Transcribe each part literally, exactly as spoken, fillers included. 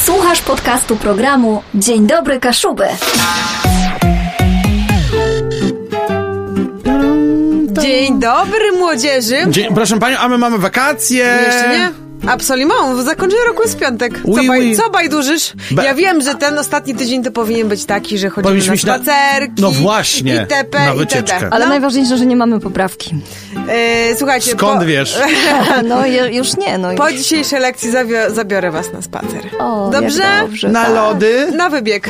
Słuchasz podcastu programu Dzień Dobry Kaszuby. Dzień dobry, młodzieży. Dzień, proszę panią, a my mamy wakacje. Jeszcze nie? Absolument, w zakończeniu roku jest piątek. Co, Oui, baj, oui. co bajdurzysz? Be- ja wiem, że ten ostatni tydzień to powinien być taki, że chodzimy Powinniśmy na iść na- spacerki. No właśnie, itp., na itd. wycieczkę. Ale no. najważniejsze, że nie mamy poprawki. E, słuchajcie, Skąd po, wiesz? No je, już nie, no po już. dzisiejszej lekcji zabio- zabiorę was na spacer. O, Dobrze? jak dobrze. Na tak. lody? Na wybieg.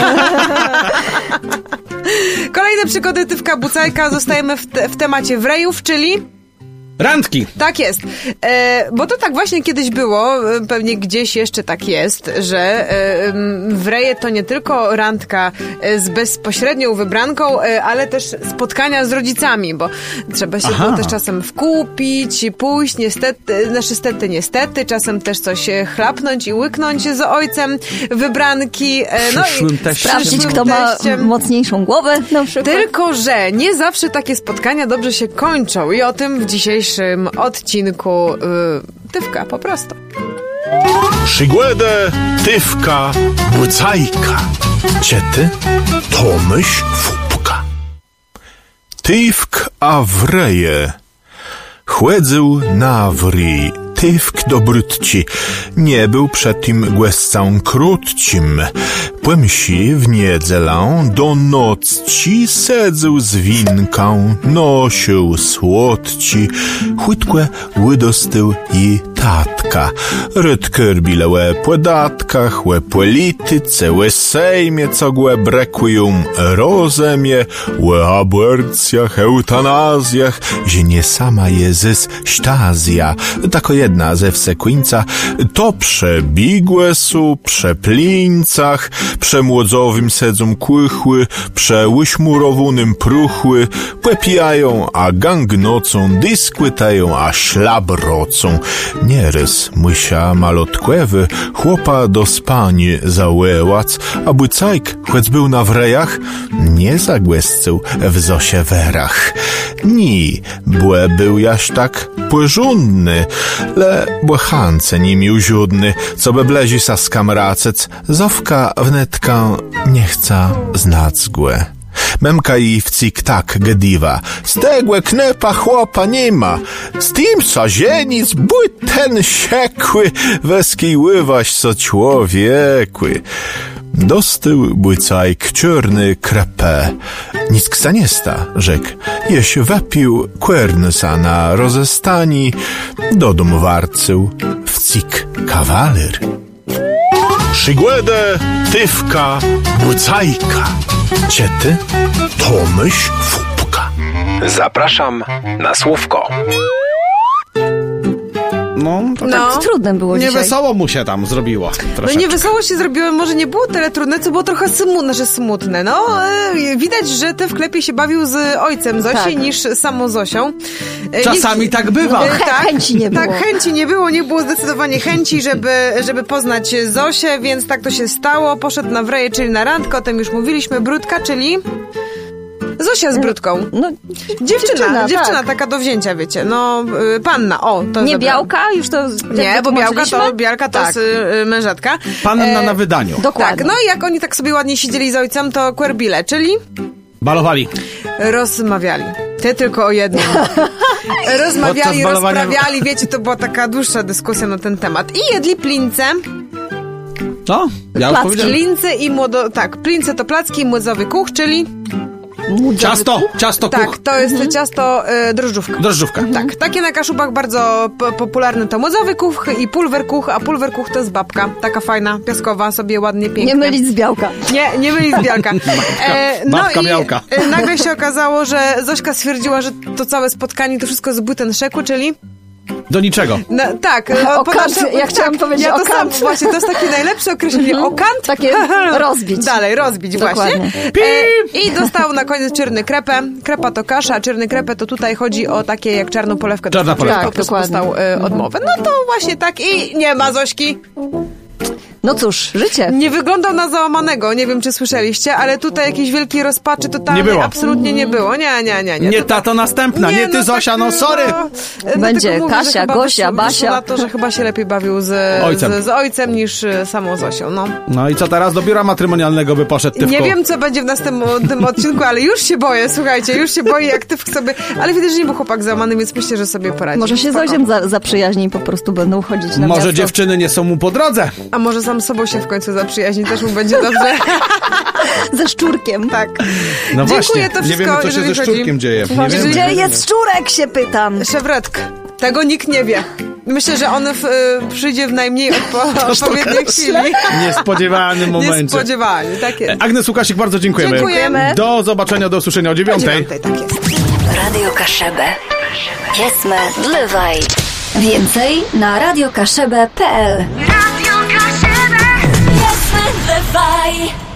Kolejne przygody Tywka Bucajka. Zostajemy w, te, w temacie wrejów, czyli... Randki. Tak jest. E, bo to tak właśnie kiedyś było, e, pewnie gdzieś jeszcze tak jest, że e, wreje to nie tylko randka e, z bezpośrednią wybranką, e, ale też spotkania z rodzicami, bo trzeba się Aha. było też czasem wkupić, pójść, niestety, znaczy stety, niestety, czasem też coś e, chlapnąć i łyknąć z ojcem wybranki. E, no Przyszłym i teściem. Sprawdzić, przyszłym kto ma teściem. mocniejszą głowę na przykład. Tylko że nie zawsze takie spotkania dobrze się kończą i o tym w dzisiejszym odcinku yy, Tywka po prostu. Przygłedę Tywka Bucajka. Ciety Tomyś Fupka. Tywk a wreje. Chłedzył na wri. Tywk dobrutci. Nie był przed tym głescą krótcim. Płemsi w niedzielę do nocci sedzył z winką, nosił słodci. Chłytkłe łydostył i tatka. Rytkyrbile łepłe datkach, łepłe lityce, łe sejmie, co głę brekły ją rozemie, łe aborcjach, eutanazjach, że nie sama jezys štazja. Tako jedna ze wsekwińca, to przebigłe su, przeplińcach, przemłodzowym sedzą kłychły, przełyśmurowunym pruchły, płepijają, a gang nocą, dyskłytają, a ślabrocą. Nierys mysia malotkłewy, chłopa do spani załełac, a Bucajk, choć był na wrejach, nie zagłescył w zosie werach. Ni, błe był jaś tak płyżunny, le błechance nim uziudny, co beblezi sa skamracec, zowka wnetka nie chca znać zgłę. Memka i wcik tak gediwa. Stegłe knepa chłopa nie ma. Z tym co zienic, bój ten siekły, weskiej ływaś co człowiekły. Dostył Bucajk czarny krepę. Nic ksa nie sta, rzekł. Jeś wepił kwernysa na rozestani, do domu warcył wcik kawaler. Przygłedę Tywka Bucajka. Ciety Tomyś Fupka. Zapraszam na słówko. No, to No. tak Trudne było dzisiaj. niewesoło mu się tam zrobiło. No Troszeczkę. nie wesoło się zrobiło, może nie było tyle trudne, co było trochę smutne, że smutne. No, e, widać, że Tyw lepiej się bawił z ojcem Zosi Tak. niż z samą Zosią. E, Czasami nie- tak bywa. E, Chę- chęci nie było. Tak, chęci nie było, nie było zdecydowanie chęci, żeby, żeby poznać Zosię, więc tak to się stało. Poszedł na wreje, czyli na randkę, o tym już mówiliśmy. Brudka, czyli... Zosia z brudką. No, Dziewczyna, dziewczyna, tak. taka do wzięcia, wiecie. No, y, panna, o. To Nie dobra. Białka, już to Nie, bo Białka to, Białka to Tak. jest y, mężatka. Panna E, na wydaniu. Dokładnie. Tak, no i jak oni tak sobie ładnie siedzieli z ojcem, to kwerbile, czyli Balowali. rozmawiali. Ty tylko o jednym. Rozmawiali, Podczas balowania- rozprawiali, wiecie, to była taka dłuższa dyskusja na ten temat. I jedli plince, Co? Ja już Placki. powiedziałem. plince i młodo... Tak, plince to placki i młodzowy kuch, czyli... Ciasto, ciasto Tak, kuch. to jest ciasto y, drożdżówka. Drożdżówka. Tak, takie na Kaszubach bardzo p- popularne to młodzowy kuch i pulwer kuch, a pulwer kuch to jest babka. Taka fajna, piaskowa, sobie ładnie, pięknie. Nie mylić z Białka. Nie, nie mylić z Białka. E, no babka i Białka. e, nagle się okazało, że Zośka stwierdziła, że to całe spotkanie to wszystko z błędem szeku, czyli... Do niczego. No, tak. O kant, ja chciałam powiedzieć ja o to kant. Sam, właśnie, to jest takie najlepsze określenie. O kant? Takie rozbić. Dalej, rozbić Dokładnie. właśnie. E, I dostał na koniec czyrny krepę. Krepa to kasza, a czyrny krepę to tutaj chodzi o takie jak czarną polewkę. Czarna Czyli polewka. po prostu Tak, dokładnie. dostał e, odmowę. No to właśnie tak i nie ma Zośki. No cóż, życie. Nie wyglądał na załamanego, nie wiem czy słyszeliście, ale tutaj jakiejś wielkiej rozpaczy totalnej Nie było. absolutnie nie było. Nie, nie, nie. Nie, Nie, Tutaj- tato następna, nie, ty no Zosia, no sorry. no, Będzie dlatego mówię, Kasia, że chyba Gosia, wyszło- Basia. wyszło na to, że chyba się lepiej bawił z Ojcem. z, z ojcem niż y, samą Zosią, no. No i co teraz? Do biura matrymonialnego by poszedł Tywko. Nie wiem, co będzie w następnym odcinku, ale już się boję, słuchajcie, już się boję, jak Tywk sobie... Ale widać, że nie był chłopak załamany, więc myślę, że sobie poradzi. Może się z Spoko. ojcem za, zaprzyjaźni i po prostu będą chodzić na Może miasto. dziewczyny nie są mu po drodze. A może sam z sobą się w końcu zaprzyjaźni, też mu będzie dobrze. Ze szczurkiem. Tak. No Dziękuję, właśnie, to nie wszystko, wiemy, co się ze jeżeli chodzi- szczurkiem dzieje. Nie Właśnie, wiemy. gdzie jest szczurek, się pytam. Szewretk. Tego nikt nie wie. Myślę, że on w, y, przyjdzie w najmniej odpo- odpowiedniej chwili. Niespodziewanym momencie. Niespodziewanie, tak jest. Agnes Łukasik, bardzo dziękujemy. Dziękujemy. Do zobaczenia, do usłyszenia o dziewiątej. Dziewiątej, tak jest. Radio Kaszebę. Jesme dlewaj. Więcej na radiokaszebę kropka p l. Radio Kaszebę. Jesme dlewaj.